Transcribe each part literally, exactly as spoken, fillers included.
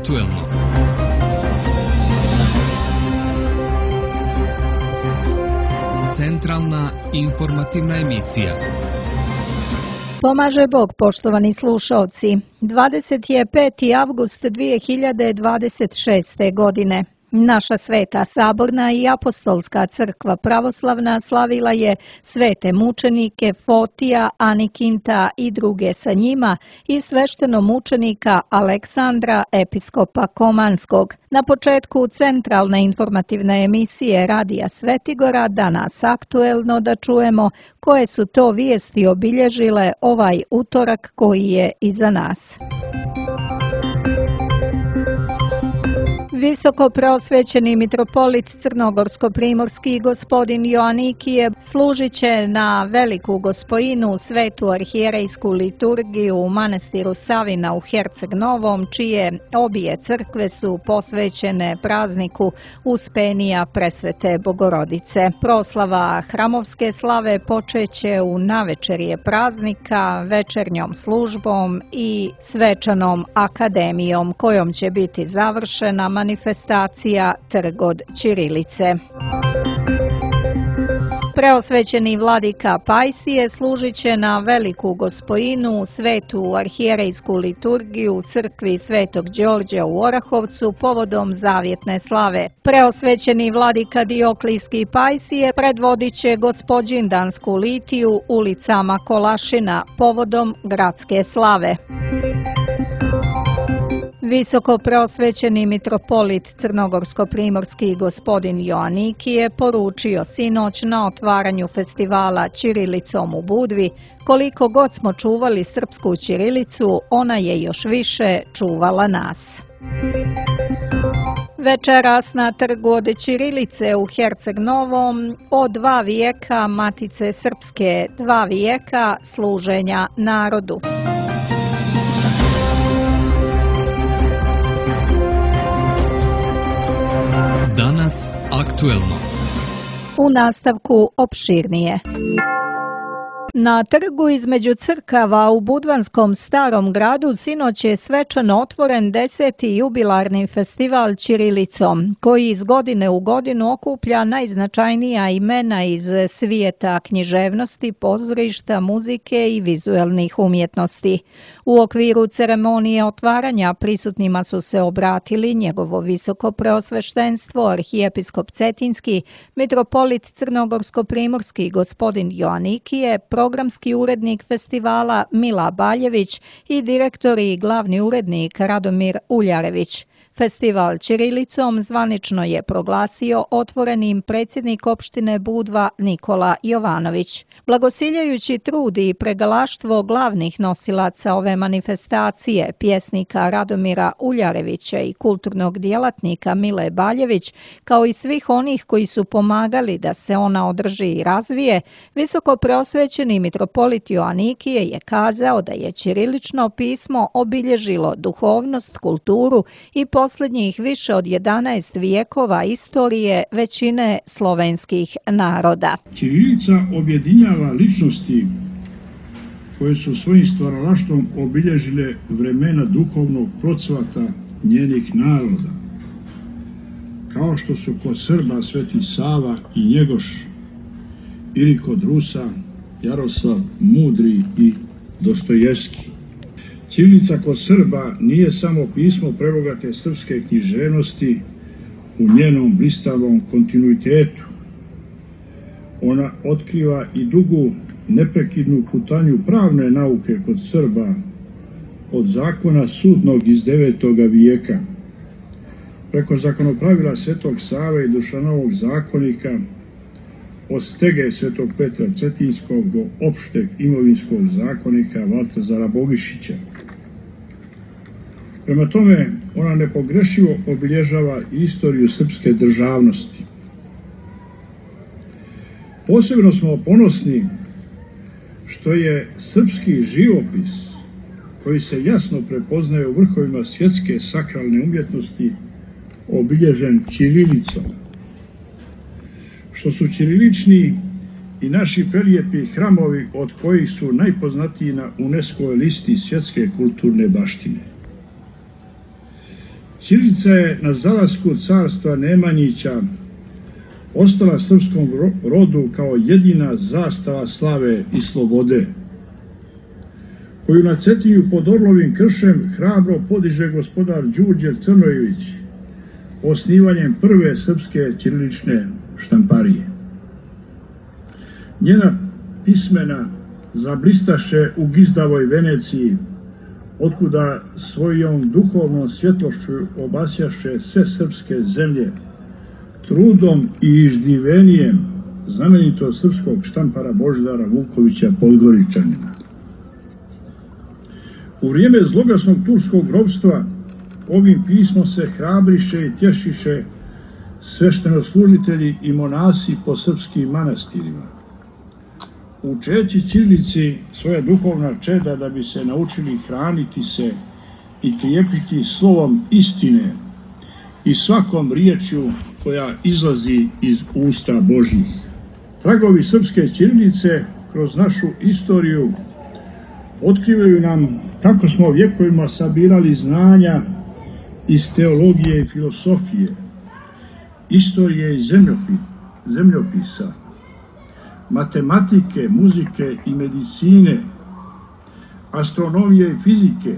Aktuelno. Centralna informativna emisija. Pomaže Bog, poštovani slušaoci. dvadeset peti avgust dvije hiljade dvadeset šeste. godine. Naša Sveta Saborna i Apostolska crkva pravoslavna slavila je svete mučenike Fotija, Anikinta i druge sa njima i sveštenomučenika Aleksandra, episkopa Komanskog. Na početku centralne informativne emisije Radija Svetigora danas aktuelno da čujemo koje su to vijesti obilježile ovaj utorak koji je iza nas. Visoko preosvećeni mitropolit Crnogorsko-primorski gospodin Joanikije služit će na Veliku Gospojinu svetu arhijerejsku liturgiju u manastiru Savina u Herceg Novom, čije obje crkve su posvećene prazniku Uspenija Presvete Bogorodice. Proslava hramovske slave počeće u navečerje praznika, večernjom službom i svečanom akademijom, kojom će biti završena manifestacija Trg od ćirilice. Preosvećeni vladika Pajsije služit će na Veliku Gospojinu svetu arhijerejsku liturgiju u crkvi Svetog Đorđa u Orahovcu povodom zavjetne slave. Preosvećeni vladika Dioklijski Pajsije predvodit će Gospođindansku litiju ulicama Kolašina povodom gradske slave. Visoko preosvećeni mitropolit Crnogorsko-primorski gospodin Joanikije poručio sinoć na otvaranju festivala Ćirilicom u Budvi: koliko god smo čuvali srpsku ćirilicu, ona je još više čuvala nas. Večeras na Trgu od ćirilice u Herceg Novom o dva vijeka Matice Srpske, dva vijeka služenja narodu. Danas aktuelno. U nastavku opširnije. Na trgu između crkava u Budvanskom Starom gradu sinoć je svečano otvoren deseti jubilarni festival ćirilicom, koji iz godine u godinu okuplja najznačajnija imena iz svijeta književnosti, pozorišta, muzike i vizuelnih umjetnosti. U okviru ceremonije otvaranja prisutnima su se obratili njegovo visoko preosveštenstvo, arhijepiskop Cetinski, mitropolit Crnogorsko-primorski gospodin Joanikije, programski urednik festivala Mila Baljević i direktor i glavni urednik Radomir Uljarević. Festival ćirilicom zvanično je proglasio otvorenim predsjednik opštine Budva Nikola Jovanović. Blagosiljajući trud i pregalaštvo glavnih nosilaca ove manifestacije, pjesnika Radomira Uljarevića i kulturnog djelatnika Mile Baljević, kao i svih onih koji su pomagali da se ona održi i razvije, visoko preosvećeni mitropolit Joanikije je kazao da je ćirilično pismo obilježilo duhovnost, kulturu i posljednjih više od jedanaest vijekova istorije većine slovenskih naroda. Ćirilica objedinjava ličnosti koje su svojim stvaralaštvom obilježile vremena duhovnog procvata njenih naroda, kao što su kod Srba Sveti Sava i Njegoš, ili kod Rusa Jaroslav Mudri i Dostojevski. Ćirilica kod Srba nije samo pismo prebogate srpske književnosti u njenom blistavom kontinuitetu. Ona otkriva i dugu neprekidnu putanju pravne nauke kod Srba od zakona sudnog iz devetoga vijeka, preko zakonopravila Svetog Save i Dušanovog zakonika, od stege Svetog Petra Cetinskog do opšteg imovinskog zakonika Valtazara Bogišića. Prema tome, ona nepogrešivo obilježava istoriju srpske državnosti. Posebno smo ponosni što je srpski živopis, koji se jasno prepoznaje u vrhovima svjetske sakralne umjetnosti, obilježen ćirilicom. Što su ćirilični i naši prelijepi hramovi, od kojih su najpoznatiji na UNESCO listi svjetske kulturne baštine. Ćirilica je na zalasku carstva Nemanjića ostala srpskom rodu kao jedina zastava slave i slobode, koju na Cetinju pod Orlovim kršem hrabro podiže gospodar Đurđe Crnojević osnivanjem prve srpske ćirilične štamparije. Njena pismena zablistaše u gizdavoj Veneciji, otkuda svojom duhovnom svjetlošću obasjaše sve srpske zemlje, trudom i iždivenijem znamenitog srpskog štampara Božidara Vukovića Podgoričanina. U vrijeme zloglasnog turskog ropstva ovim pismom se hrabriše i tješiše sveštenoslužitelji i monasi po srpskim manastirima, učeći ćirilici svoja duhovna čeda da bi se naučili hraniti se i krijepiti slovom istine i svakom riječju koja izlazi iz usta Božjih. Tragovi srpske ćirilice kroz našu istoriju otkrivaju nam kako smo vjekovima sabirali znanja iz teologije i filosofije, istorije i zemljopisa, matematike, muzike i medicine, astronomije i fizike,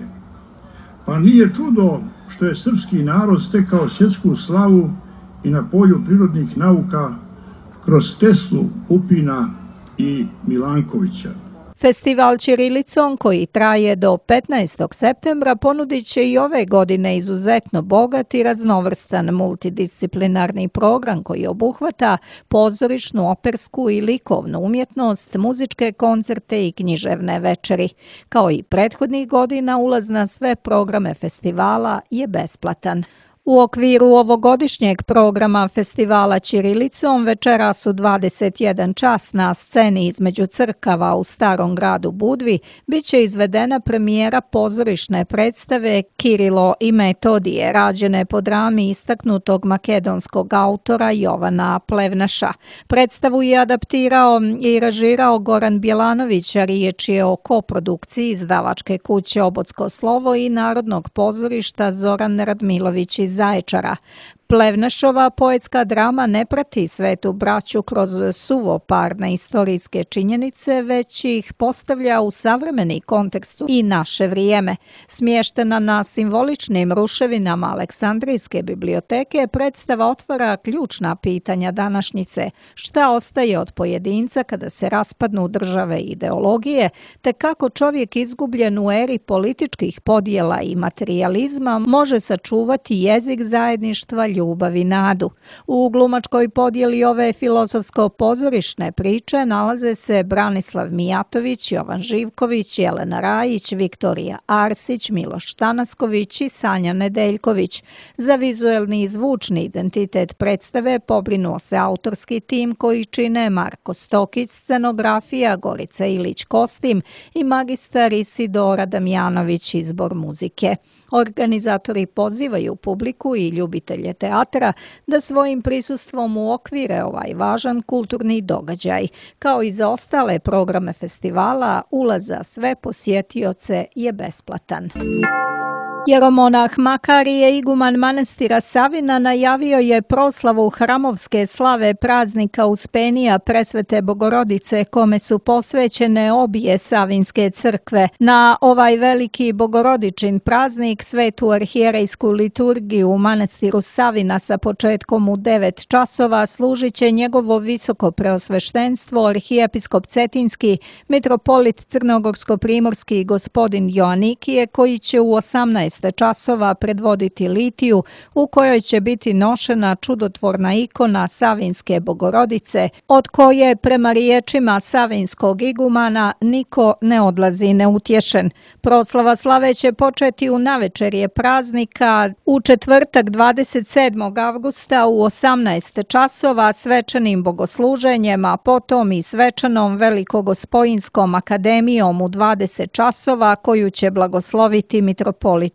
pa nije čudo što je srpski narod stekao svjetsku slavu i na polju prirodnih nauka kroz Teslu, Pupina i Milankovića. Festival ćirilicom, koji traje do petnaestog septembra, ponudit će i ove godine izuzetno bogat i raznovrstan multidisciplinarni program koji obuhvata pozorišnu, opersku i likovnu umjetnost, muzičke koncerte i književne večeri. Kao i prethodnih godina, ulaz na sve programe festivala je besplatan. U okviru ovogodišnjeg programa festivala ćirilicom večeras u dvadeset jedan čas na sceni između crkava u Starom gradu Budvi biće izvedena premijera pozorišne predstave Kirilo i Metodije, rađene po drami istaknutog makedonskog autora Jovana Plevnaša. Predstavu je adaptirao i režirao Goran Bjelanović, a riječ je o koprodukciji izdavačke kuće Obodsko slovo i Narodnog pozorišta Zoran Radmilović iz Zaječara. Plevnašova poetska drama ne prati svetu braću kroz suvoparne istorijske činjenice, već ih postavlja u savremeni kontekst i naše vrijeme. Smještena na simboličnim ruševinama Aleksandrijske biblioteke, predstava otvara ključna pitanja današnjice: šta ostaje od pojedinca kada se raspadnu države i ideologije, te kako čovjek izgubljen u eri političkih podjela i materijalizma može sačuvati jezik zajedništva, ljubav i nadu. U glumačkoj podjeli ove filozofsko-pozorišne priče nalaze se Branislav Mijatović, Jovan Živković, Jelena Rajić, Viktorija Arsić, Miloš Tanasković i Sanja Nedeljković. Za vizuelni i zvučni identitet predstave pobrinuo se autorski tim koji čine Marko Stokić, scenografija, Gorica Ilić kostim i magistar Isidora Damjanović izbor muzike. Organizatori pozivaju publiku i ljubitelje teatra da svojim prisustvom uokvire ovaj važan kulturni događaj. Kao i za ostale programe festivala, ulaz za sve posjetioce je besplatan. Jeromonah Makarije, iguman manastira Savina, najavio je proslavu hramovske slave praznika Uspenija Presvete Bogorodice, kome su posvećene obje savinske crkve. Na ovaj veliki bogorodičin praznik svetu arhijerejsku liturgiju u manastiru Savina sa početkom u devet časova služit će njegovo visoko preosveštenstvo arhijepiskop Cetinski, mitropolit Crnogorsko-primorski gospodin Joanikije, koji će u osamnaest časova predvoditi litiju u kojoj će biti nošena čudotvorna ikona Savinske Bogorodice, od koje prema riječima savinskog igumana niko ne odlazi neutješen. Proslava slave će početi u navečerje praznika u četvrtak dvadeset sedmog avgusta u osamnaest časova svečanim bogosluženjem, a potom i svečanom Velikogospojinskom akademijom u dvadeset časova koju će blagosloviti mitropolit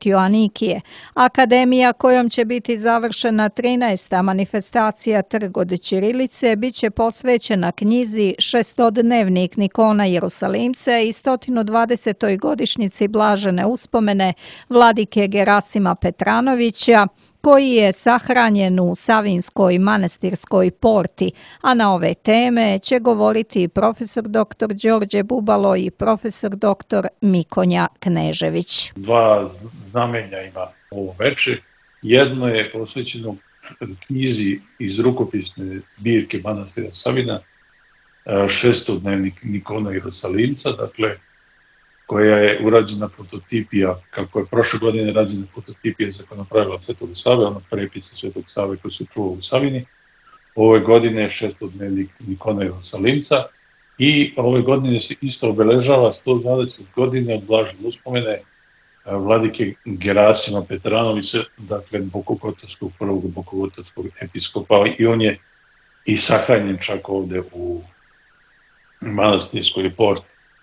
Metropolitiju Anikije. Akademija kojom će biti završena trinaesta manifestacija Trg od ćirilice bit će posvećena knjizi Šestodnevnik Nikona Jerusalimce i sto dvadesetoj godišnjici blažene uspomene vladike Gerasima Petranovića, koji je sahranjen u Savinskoj manastirskoj porti, a na ove teme će govoriti profesor doktor Đorđe Bubalo i profesor doktor Mikonja Knežević. Dva znamenja ima ovo veče. Jedno je posvećeno knjizi iz rukopisne zbirke manastira Savina, Šestodnevnik Nikona Jerusalimca, dakle, koja je urađena fototipija, kako je prošle godine rađena fototipija zakonopravila Svetog Save, ono prepisa Svetog Save koji se čuva u Savini. Ove godine je Šestodnevnik Nikona Jerusalimca i ove godine se isto obeležava sto dvadeset godina od blažene uspomene vladike Gerasima Petranovića, dakle Bokokotorskog, prvog Bokokotorskog episkopa, i on je i sahranjen čak ovde u manastirskoj porti.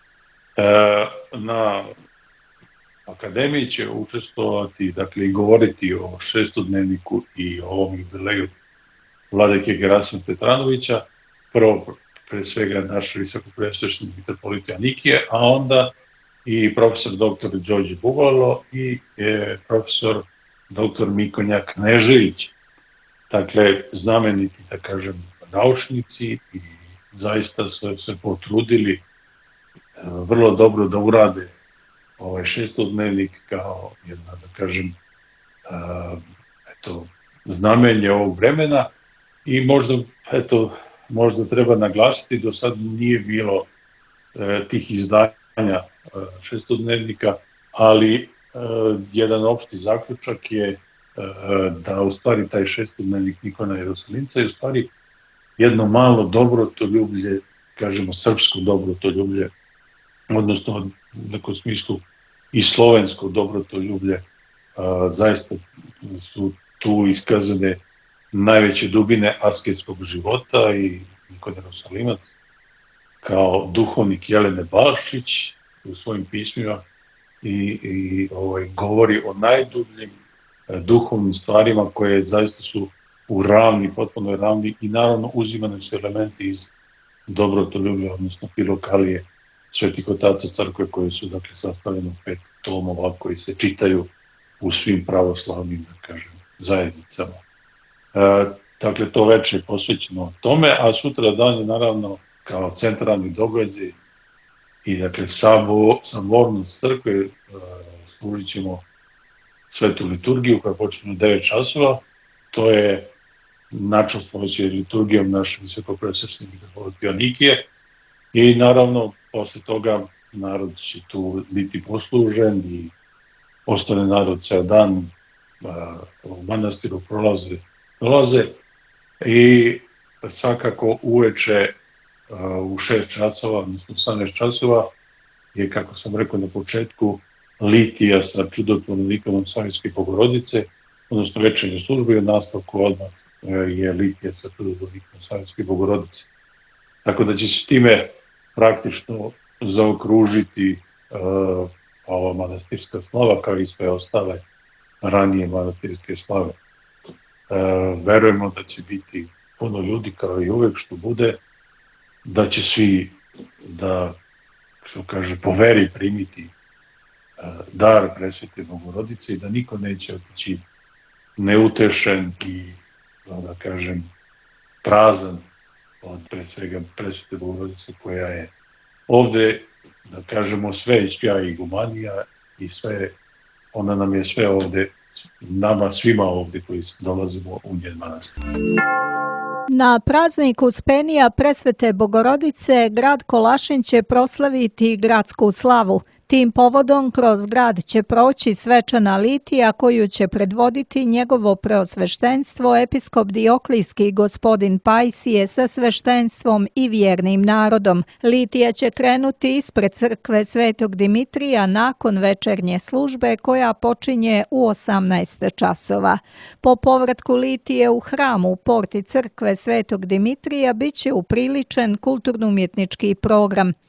Na akademiji će učestvovati, dakle, i govoriti o šestodnevniku i o ovom jubileju vladike Gerasima Petranovića, prvo pre svega naš visokopreosveštenik Metropolitija Anikije, a onda i profesor doktor Đorđe Bubalo i e, profesor doktor Mikonja Knežević. Dakle, znameniti, da kažem, naučnici i zaista su se potrudili vrlo dobro da urade ovaj šestodnevnik kao jedna, da kažem, eto, znamenje ovog vremena i možda, eto, možda treba naglasiti, do sad nije bilo e, tih izdanja e, šestodnevnika, ali e, jedan opšti zaključak je e, da u stvari taj šestodnevnik Nikona Jerusalimca je u stvari jedno malo dobrotoljublje, kažemo srpsko dobrotoljublje, odnosno u nekom smislu i slovensko dobrotoljublje. Zaista su tu iskazane najveće dubine asketskog života i Nikon Jerusalimac kao duhovnik Jelene Balšić u svojim pismima i, i ovaj, govori o najdubljim duhovnim stvarima koje zaista su u ravni, potpuno ravni, i naravno uzimane su elementi iz dobrotoljublja, odnosno filokalije Svetih otaca crkve, koje su, dakle, sastavljene u pet tomova koji se čitaju u svim pravoslavnim, da kažem, zajednicama. E, dakle, to veče je posvećeno tome, a sutra dan je naravno kao centralni događaj i, dakle, sabornost crkve, e, služit ćemo svetu liturgiju koja počne u devet časova. To je načastvovanje liturgijom naše visokopreosveštenik Metropolitije Anikije i naravno posle toga narod će tu biti poslužen i ostane narod ceo dan u manastiru prolaze, prolaze i svakako uveče u šest časova, odnosno osamnaest časova je, kako sam rekao na početku, litija sa čudotvornom ikonom Savinske Bogorodice, odnosno večernje službe, i od nastavku odmah je litija sa čudotvornom ikonom Savinske Bogorodice. Tako da će se time praktično zaokružiti uh, ova manastirska slava, kao i sve ostale ranije manastirske slave. Uh, verujemo da će biti puno ljudi, kao i uvek što bude, da će svi, da, što kaže, po veri primiti uh, dar Presvete Bogorodice i da niko neće otići neutešen i, da kažem, prazan od, pre svega, Presvete Bogorodice, koja je ovde, da kažemo, sve ispja i gumanija i sve, ona nam je sve ovde, nama svima ovde koji dolazimo u njen manastir. Na praznik Uspenija Presvete Bogorodice grad Kolašin će proslaviti gradsku slavu. Tim povodom kroz grad će proći svečana litija koju će predvoditi njegovo preosveštenstvo episkop Dioklijski gospodin Pajsije sa sveštenstvom i vjernim narodom. Litija će krenuti ispred crkve Svetog Dimitrija nakon večernje službe koja počinje u osamnaest časova. Po povratku litije u hramu u porti crkve Svetog Dimitrija bit će upriličen kulturno-umjetnički program.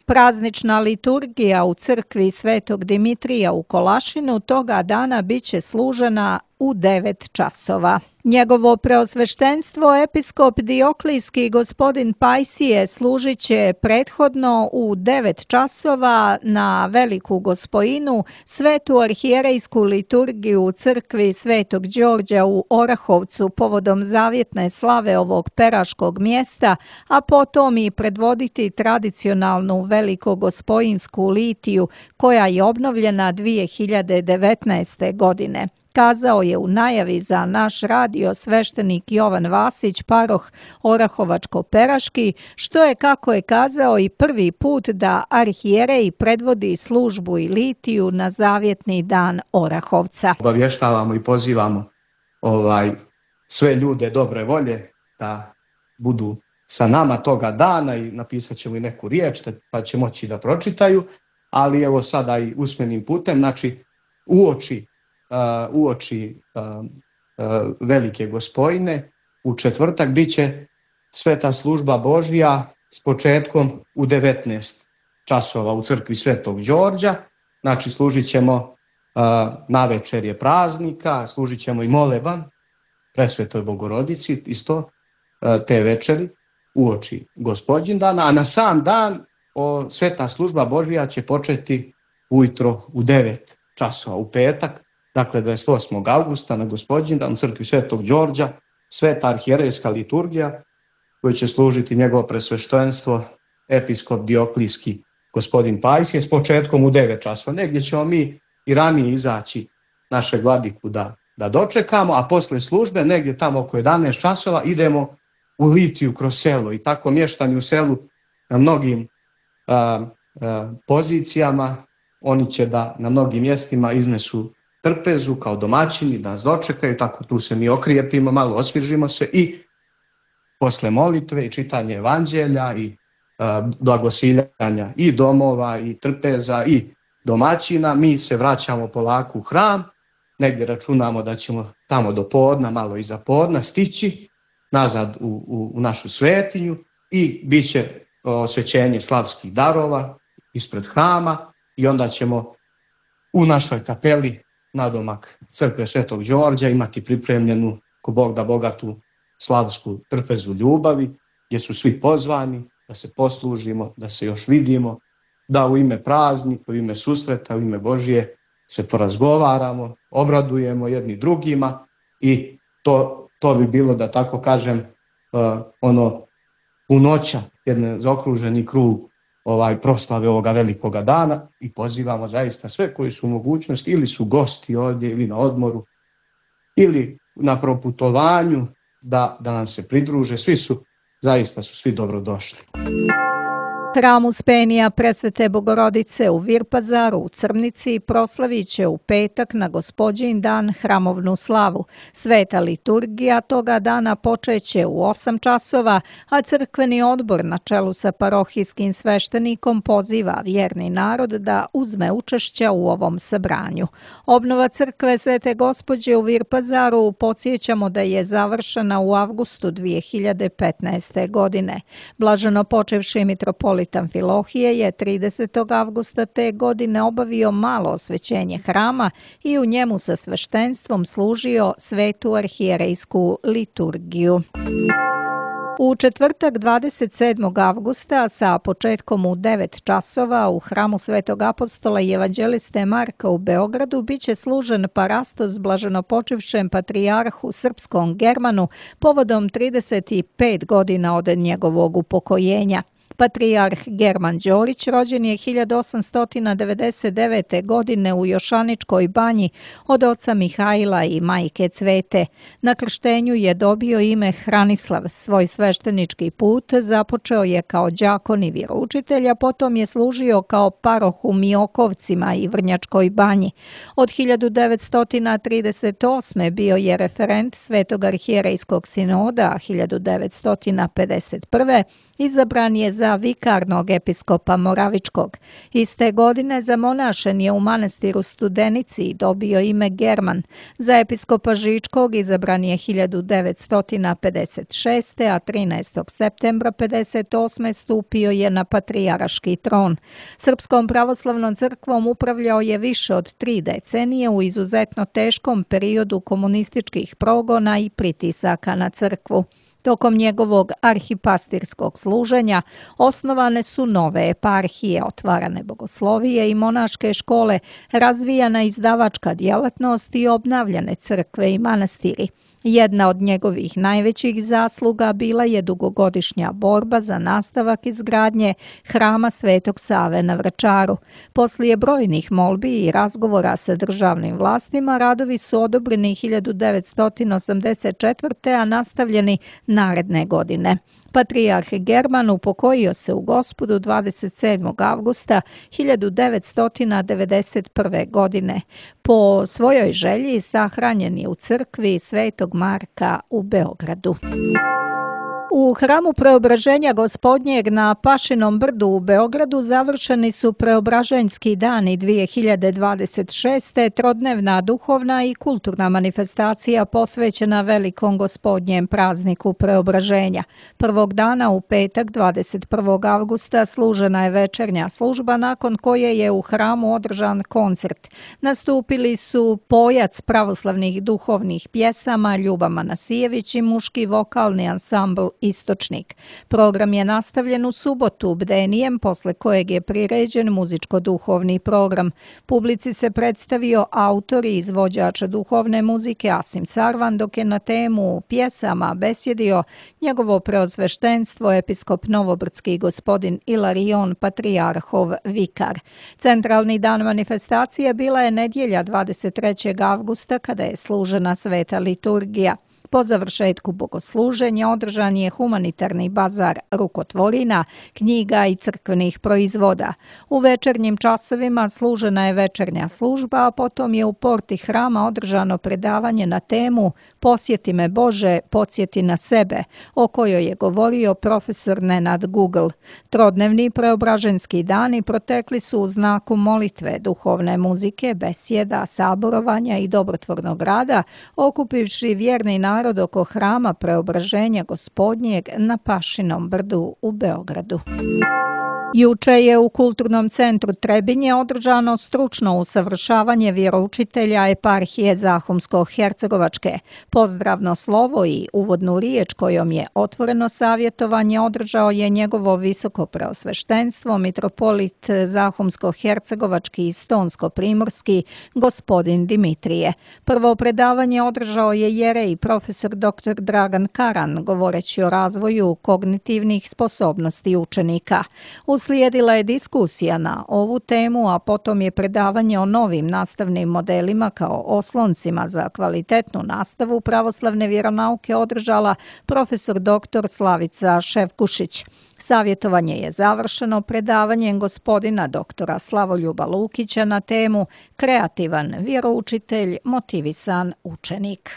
Praznična liturgija u crkvi Svetog Dimitrija u Kolašinu toga dana biće služena u devet časova. Njegovo preosveštenstvo episkop Dioklijski gospodin Pajsije služit će prethodno u devet časova na Veliku Gospojinu svetu arhijerejsku liturgiju u crkvi Svetog Đorđa u Orahovcu povodom zavjetne slave ovog peraškog mjesta, a potom i predvoditi tradicionalnu Velikogospojinsku litiju koja je obnovljena dvije hiljade devetnaeste. godine. Kazao je u najavi za naš radio sveštenik Jovan Vasić, paroh Orahovačko-Peraški, što je, kako je kazao, i prvi put da arhijerej predvodi službu i litiju na zavjetni dan Orahovca. Obavještavamo i pozivamo ovaj, sve ljude dobre volje da budu sa nama toga dana i napisat ćemo i neku riječ pa će moći da pročitaju, ali evo sada i usmenim putem, znači uoči Uh, uoči uh, uh, Velike Gospojine u četvrtak bit će sveta služba Božja s početkom u devetnaest časova u crkvi Svetog Đorđa. Znači služit ćemo uh, na večerje praznika, služit ćemo i moleban Presvetoj Bogorodici isto uh, te večeri uoči Gospodnjindana, a na sam dan o, sveta služba Božja će početi ujutro u devet časova u petak. Dakle, dvadeset osmog avgusta na Gospodnjindan u crkvi Svetog Đorđa, sveta arhijerejska liturgija koju će služiti njegovo presveštenstvo episkop Dioklijski gospodin Pajsije s početkom u devet časova. Negdje ćemo mi i ranije izaći našeg vladiku da, da dočekamo, a posle službe negdje tamo oko jedanaest časova idemo u litiju kroz selo i tako mještani u selu na mnogim a, a, pozicijama, oni će da na mnogim mjestima iznesu trpezu kao domaćini, da nas dočekaju, tako tu se mi okrijepimo, malo osvježimo se i posle molitve i čitanje evanđelja i uh, blagosiljanja i domova i trpeza i domaćina, mi se vraćamo polako u hram, negdje računamo da ćemo tamo do podna, malo iza podna stići nazad u, u, u našu svetinju i bit će osvećenje slavskih darova ispred hrama i onda ćemo u našoj kapeli nadomak crkve Svetog Đorđa imati pripremljenu, ko Bog da, bogatu slavsku trpezu ljubavi, gdje su svi pozvani da se poslužimo, da se još vidimo, da u ime praznika, u ime susreta, u ime Božje se porazgovaramo, obradujemo jedni drugima i to, to bi bilo, da tako kažem, uh, ono punoća, jedan zaokruženi krug ovaj proslave ovoga velikoga dana i pozivamo zaista sve koji su u mogućnosti ili su gosti ovdje ili na odmoru ili na proputovanju da, da nam se pridruže. Svi su, zaista su svi dobrodošli. Hram Uspenija Presvete Bogorodice u Virpazaru u Crnici proslavit će u petak na Gospodnjin dan hramovnu slavu. Sveta liturgija toga dana počeće u osam časova, a crkveni odbor na čelu sa parohijskim sveštenikom poziva vjerni narod da uzme učešća u ovom sabranju. Obnova crkve Svete Gospođe u Virpazaru podsjećamo da je završena u avgustu dvije hiljade petnaeste. godine. Blaženo počevši mitropolit Amfilohije je tridesetog avgusta te godine obavio malo osvećenje hrama i u njemu sa sveštenstvom služio svetu arhijerejsku liturgiju. U četvrtak dvadeset sedmog avgusta sa početkom u devet časova u hramu Svetog apostola i evanđeliste Marka u Beogradu biće služen parastos blaženopočivšem patrijarhu srpskom Germanu povodom trideset pet godina od njegovog upokojenja. Patrijarh German Đorić rođen je hiljadu osamsto devedeset devete. godine u Jošaničkoj banji od oca Mihajla i majke Cvete. Na krštenju je dobio ime Hranislav. Svoj sveštenički put započeo je kao đakon i vjeroučitelj, a potom je služio kao paroh u Miokovcima i Vrnjačkoj banji. Od hiljadu devetsto trideset osme. bio je referent Svetog arhijerejskog sinoda, a hiljadu devetsto pedeset prve. izabran je za za vikarnog episkopa Moravičkog. Iste godine zamonašen je u manastiru Studenici i dobio ime German. Za episkopa Žičkog izabran je hiljadu devetsto pedeset šeste. a trinaestog septembra pedeset osme. stupio je na patrijaraški tron. Srpskom pravoslavnom crkvom upravljao je više od tri decenije u izuzetno teškom periodu komunističkih progona i pritisaka na crkvu. Tokom njegovog arhipastirskog služenja osnovane su nove eparhije, otvarane bogoslovije i monaške škole, razvijana izdavačka djelatnost i obnavljane crkve i manastiri. Jedna od njegovih najvećih zasluga bila je dugogodišnja borba za nastavak izgradnje hrama Svetog Save na Vračaru. Poslije brojnih molbi i razgovora sa državnim vlastima, radovi su odobreni hiljadu devetsto osamdeset četvrte. a nastavljeni naredne godine. Patrijarh German upokojio se u Gospodu dvadeset sedmog avgusta hiljadu devetsto devedeset prve. godine. Po svojoj želji sahranjen je u crkvi Svetog Marka u Beogradu. U hramu Preobraženja Gospodnjeg na Pašinom brdu u Beogradu završeni su Preobraženjski dani dvije hiljade dvadeset šeste. trodnevna duhovna i kulturna manifestacija posvećena velikom Gospodnjem prazniku Preobraženja. Prvog dana u petak dvadeset prvog avgusta služena je večernja služba, nakon koje je u hramu održan koncert. Nastupili su pojac pravoslavnih duhovnih pjesama Ljuba Manasijević i muški vokalni ansambl Istočnik. Program je nastavljen u subotu bdenijem, posle kojeg je priređen muzičko-duhovni program. Publici se predstavio autor i izvođač duhovne muzike Asim Carvan, dok je na temu pjesama besjedio njegovo preosveštenstvo episkop Novobrdski gospodin Ilarion, patrijarhov vikar. Centralni dan manifestacije bila je nedjelja dvadeset trećeg avgusta, kada je služena sveta liturgija. Po završetku bogosluženja održan je humanitarni bazar rukotvorina, knjiga i crkvenih proizvoda. U večernjim časovima služena je večernja služba, a potom je u porti hrama održano predavanje na temu Posjeti me Bože, podsjeti na sebe, o kojoj je govorio profesor Nenad Google. Trodnevni preobraženski dani protekli su u znaku molitve, duhovne muzike, besjeda, saborovanja i dobrotvornog rada, okupivši vjerni narod oko hrama Preobraženja Gospodnjeg na Pašinom brdu u Beogradu. Juče je u Kulturnom centru Trebinje održano stručno usavršavanje vjeroučitelja eparhije Zahumsko-Hercegovačke. Pozdravno slovo i uvodnu riječ kojom je otvoreno savjetovanje održao je njegovo visoko preosveštenstvo mitropolit Zahumsko-Hercegovački i Stonsko-Primorski gospodin Dimitrije. Prvo predavanje održao je jerej profesor doktor Dragan Karan, govoreći o razvoju kognitivnih sposobnosti učenika. Uslijedila je diskusija na ovu temu, a potom je predavanje o novim nastavnim modelima kao osloncima za kvalitetnu nastavu pravoslavne vjeronauke održala profesor doktor Slavica Ševkušić. Savjetovanje je završeno predavanjem gospodina doktora Slavoljuba Lukića na temu Kreativan vjeroučitelj, motivisan učenik.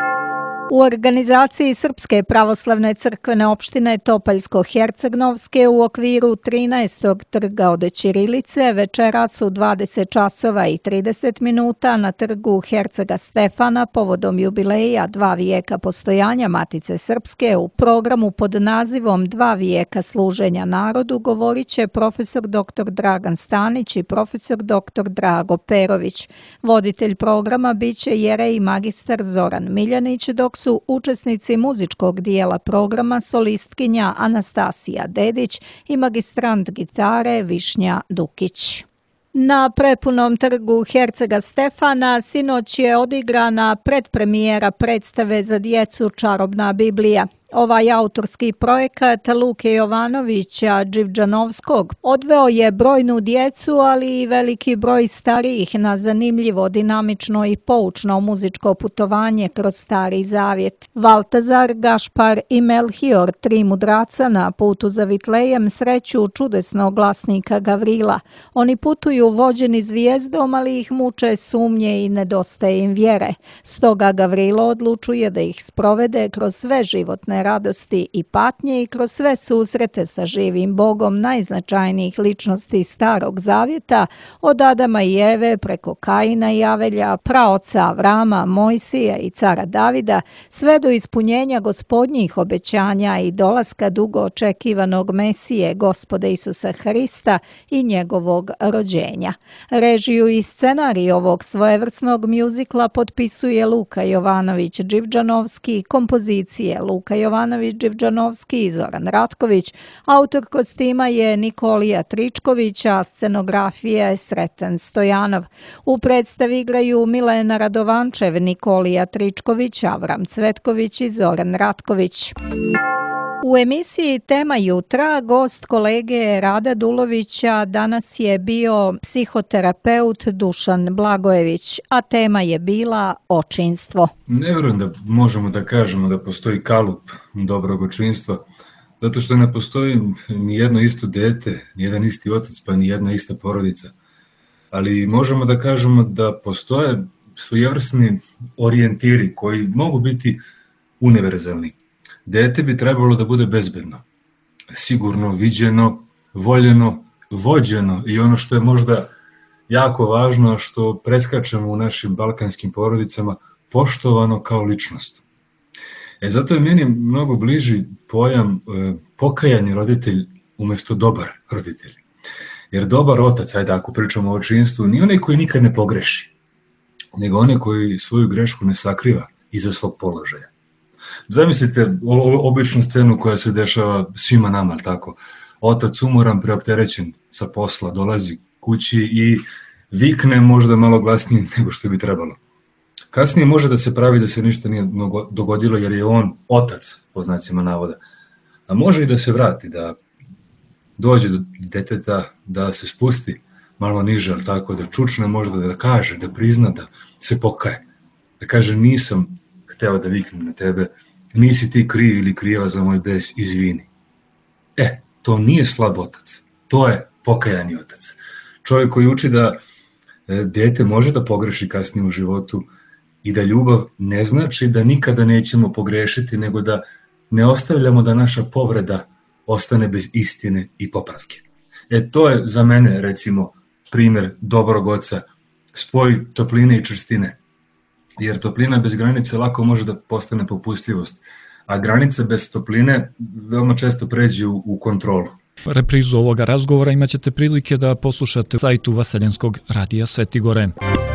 U organizaciji Srpske pravoslavne crkvene opštine Topaljsko-Hercegnovske u okviru trinaestog trga od Ćirilice večeras u dvadeset časova i trideset minuta na trgu Hercega Stefana povodom jubileja dva vijeka postojanja Matice Srpske u programu pod nazivom Dva vijeka služenja narodu govorit će profesor doktor Dragan Stanić i profesor doktor Drago Perović. Voditelj programa biće jerej magistar Zoran Miljanić, dok su učesnici muzičkog dijela programa solistkinja Anastasija Dedić i magistrant gitare Višnja Dukić. Na prepunom trgu Hercega Stefana sinoć je odigrana predpremijera predstave za djecu Čarobna Biblija. Ovaj autorski projekat Luke Jovanovića Dživđanovskog odveo je brojnu djecu, ali i veliki broj starijih na zanimljivo, dinamično i poučno muzičko putovanje kroz Stari Zavjet. Valtazar, Gašpar i Melhior, tri mudraca na putu za Vitlejem, sreću čudesnog glasnika Gavrila. Oni putuju vođeni zvijezdom, ali ih muče sumnje i nedostaje im vjere. Stoga Gavrilo odlučuje da ih sprovede kroz sve životne životne radosti i patnje i kroz sve susrete sa živim Bogom najznačajnijih ličnosti Starog Zavjeta, od Adama i Eve preko Kaina i Avelja, praoca Avrama, Mojsija i cara Davida, sve do ispunjenja Gospodnjih obećanja i dolaska dugo očekivanog Mesije, Gospoda Isusa Hrista i njegovog rođenja. Režiju i scenarij ovog svojevrsnog mjuzikla potpisuje Luka Jovanović Đivđanovski, kompozicije Luka Jovanović Đivđanovski i Zoran Ratković, autor kostima je Nikolija Tričković, a scenografija je Sreten Stojanov. U predstavi igraju Milena Radovančev, Nikolija Tričković, Avram Cvetković i Zoran Ratković. U emisiji Tema jutra gost kolege Rada Dulovića danas je bio psihoterapeut Dušan Blagojević, a tema je bila očinstvo. Ne vjerujem da možemo da kažemo da postoji kalup dobrog očinstva, zato što ne postoji ni jedno isto dete, ni jedan isti otac, pa ni jedna ista porodica. Ali možemo da kažemo da postoje svojevrsni orijentiri koji mogu biti univerzalni. Dete bi trebalo da bude bezbedno, sigurno viđeno, voljeno, vođeno i ono što je možda jako važno, što preskačemo u našim balkanskim porodicama, poštovano kao ličnost. E zato je meni mnogo bliži pojam e, pokajani roditelj umjesto dobar roditelj. Jer dobar otac, ajde ako pričamo o očinstvu, nije onaj koji nikad ne pogreši, nego onaj koji svoju grešku ne sakriva iza svog položaja. Zamislite običnu scenu koja se dešava svima nama, tako. Otac umoran, preopterećen sa posla, dolazi kući i vikne možda malo glasnije nego što bi trebalo. Kasnije može da se pravi da se ništa nije dogodilo jer je on otac, po znacima navoda. A može i da se vrati, da dođe do deteta, da se spusti malo niže, ali tako, da čučne možda, da kaže, da prizna, da se pokaje. Da kaže nisam hteo da viknem na tebe, nisi ti kriv ili krijeva za moj bes, izvini. E, to nije slab otac, to je pokajani otac. Čovjek koji uči da dete može da pogreši kasnije u životu i da ljubav ne znači da nikada nećemo pogrešiti, nego da ne ostavljamo da naša povreda ostane bez istine i popravke. E, to je za mene, recimo, primjer dobrog oca, spoj topline i čvrstine. Jer toplina bez granice lako može da postane popustljivost, a granica bez topline veoma često pređe u, u kontrolu. Reprizu ovoga razgovora imat ćete prilike da poslušate u sajtu Vaseljenskog radija Sveti Gore.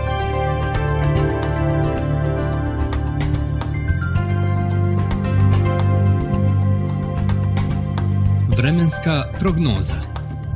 Vremenska prognoza.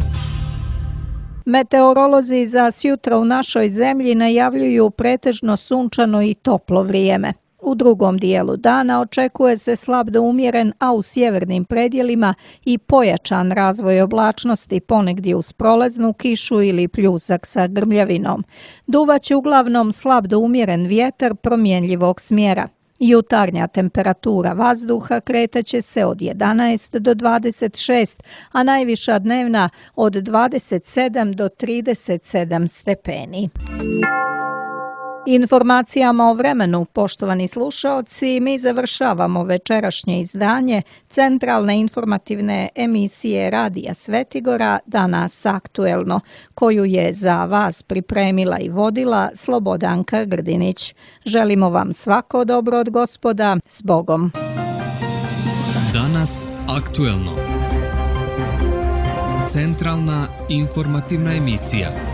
Meteorolozi za sjutra u našoj zemlji najavljuju pretežno sunčano i toplo vrijeme. U drugom dijelu dana očekuje se slab do umjeren, a u sjevernim predjelima i pojačan razvoj oblačnosti, ponegdje uz prolaznu kišu ili pljusak sa grmljavinom. Duvaće uglavnom slab do umjeren vjetar promjenljivog smjera. Jutarnja temperatura vazduha kretaće se od jedanaest do dvadeset šest, a najviša dnevna od dvadeset sedam do trideset sedam stepeni. Informacijama o vremenu, poštovani slušaoci, mi završavamo večerašnje izdanje centralne informativne emisije Radija Svetigora Danas aktuelno, koju je za vas pripremila i vodila Slobodanka Grdinić. Želimo vam svako dobro od Gospoda, s Bogom. Danas aktuelno. Centralna informativna emisija.